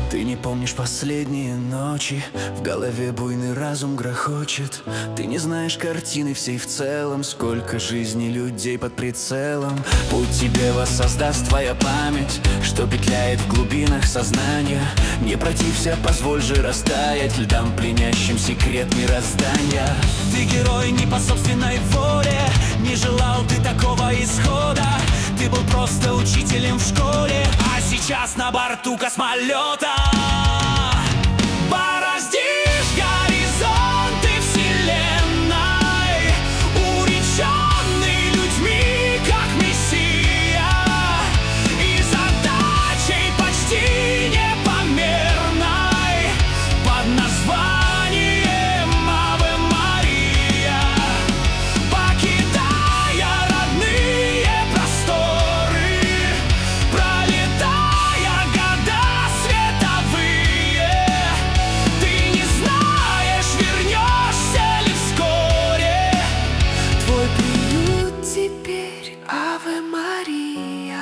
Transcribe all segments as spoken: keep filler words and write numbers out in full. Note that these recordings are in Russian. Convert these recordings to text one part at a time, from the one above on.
Ты не помнишь последние ночи, в голове буйный разум грохочет. Ты не знаешь картины всей в целом, сколько жизней людей под прицелом. Путь тебе воссоздаст твоя память, что петляет в глубинах сознания. Не протився, позволь же растаять льдам, пленящим секрет мироздания. Ты герой не по собственной воле, не желал ты такого исхода. Ты был просто учителем в школе, а сейчас на борту космолета. Бороздишь горизонты вселенной, уреченный людьми, как мессия, и задачей почти непомерной под названием Аве Мария. Покидая родные просторы, пролетая года световые, ты не знаешь, вернешься ли вскоре. Твой приют теперь Аве Мария.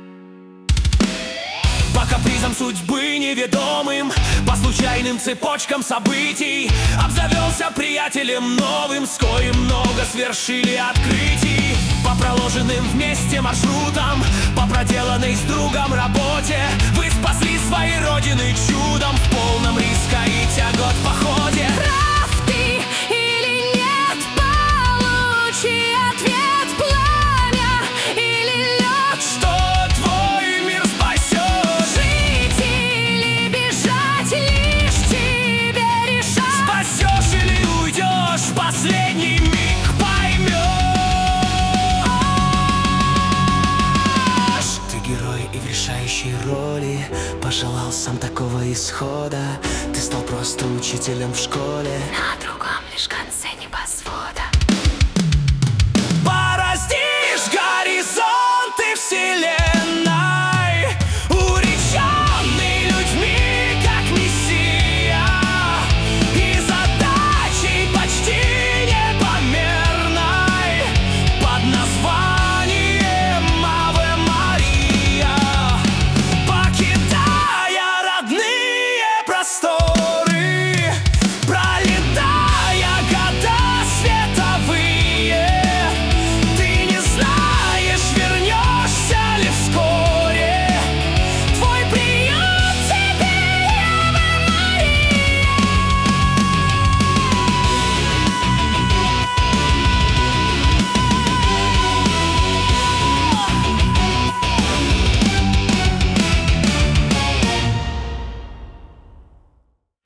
По капризам судьбы неведомым, по случайным цепочкам событий обзавелся приятелем новым, с коим много свершили открытий. По проложенным вместе маршрутам, по проделанной с другом работе, вы спасли свои родины чудом в полном риска и тягот походе. Прав ты или нет, получи ответ: пламя или лед. Что твой мир спасет? Жить или бежать, лишь тебе решать. Спасешь или уйдешь, в последний миг поймешь. Ты герой и в решающей роли пожелал сам такого исхода. Ты стал просто учителем в школе, На другом лишь конце